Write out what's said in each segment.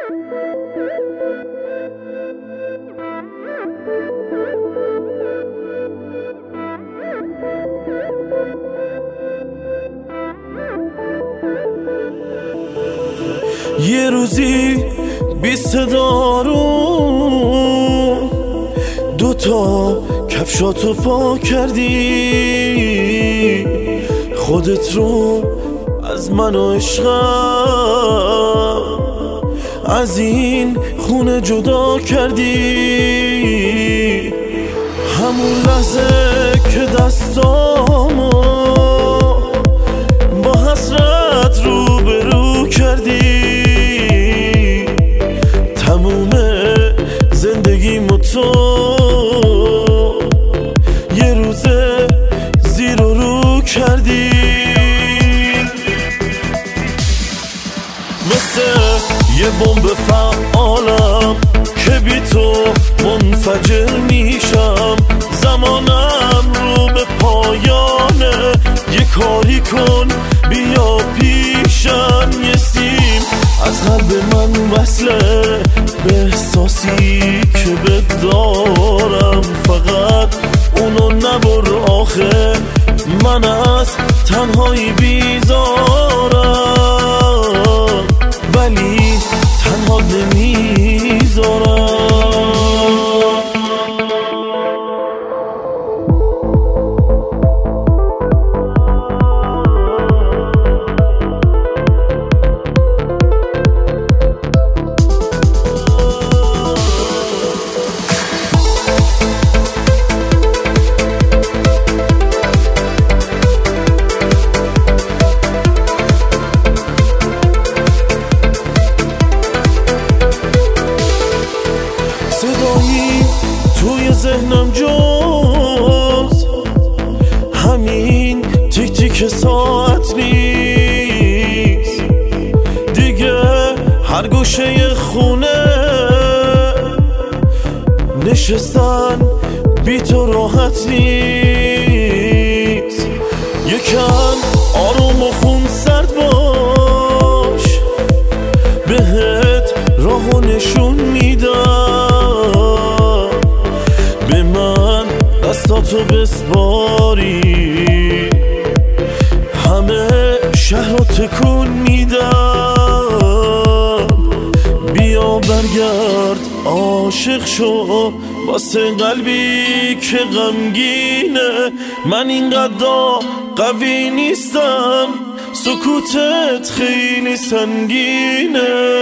یه روزی بی صدا رو دوتا کفشاتو پا کردی، خودت رو از من و عشقم از این خونه جدا کردی. همون لحظه که دستامو با حسرت روبرو کردی، تموم زندگیمو تو یه روزه زیر و رو کردی. مثل یه بمب فعالم که بی تو منفجر میشم، زمانم رو به پایانه، یه کاری کن بیا پیشم. یه سیم از قلب من وصله به احساسی که بهت دارم، فقط اونو نبر آخه، من از تنهایی بیزارم ولی تنها نمیذارم. صدایی توی ذهنم جز همین تیک تیک ساعت نیست دیگه، هر گوشه خونه نشستن بی تو راحت نیست. یکم آروم و خون سرد باش، بهت راهو نشون میدم، به من دستاتو بسپاری، همه شهر رو تکون میدم. بیا برگرد عاشق شو واسه قلبی که غمگینه، من اینقدر قوی نیستم، سکوتت خیلی سنگینه.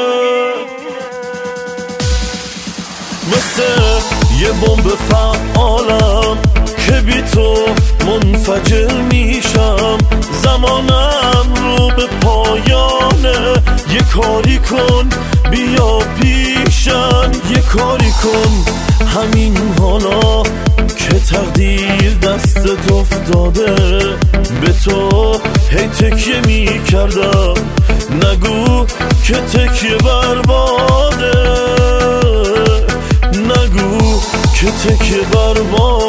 مثل یه بمب فعالم که بی تو منفجر میشم، زمانم رو به پایانه، یه کاری کن بیا پیشم. یه کاری کن همین حالا که تقدیر دستت افتاده، به تو هی تکیه میکردم، نگو که تکیه برباده، نگو که تکیه برباده.